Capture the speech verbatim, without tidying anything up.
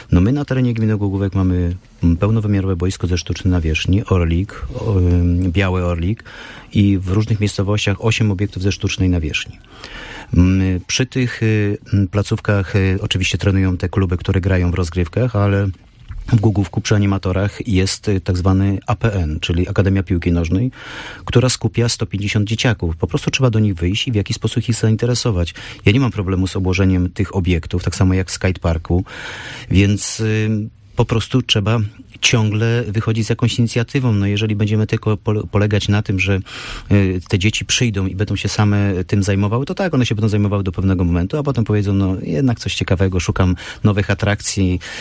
No my na terenie gminy Głogówek mamy pełnowymiarowe boisko ze sztucznej nawierzchni, Orlik, o, Biały Orlik i w różnych miejscowościach osiem obiektów ze sztucznej nawierzchni. Przy tych placówkach oczywiście trenują te kluby, które grają w rozgrywkach, ale w Głogówku przy animatorach jest tak zwany A P N, czyli Akademia Piłki Nożnej, która skupia sto pięćdziesiąt dzieciaków. Po prostu trzeba do nich wyjść i w jakiś sposób ich zainteresować. Ja nie mam problemu z obłożeniem tych obiektów, tak samo jak w skateparku, więc y, po prostu trzeba ciągle wychodzić z jakąś inicjatywą. No jeżeli będziemy tylko polegać na tym, że y, te dzieci przyjdą i będą się same tym zajmowały, to tak, one się będą zajmowały do pewnego momentu, a potem powiedzą, no jednak coś ciekawego, szukam nowych atrakcji,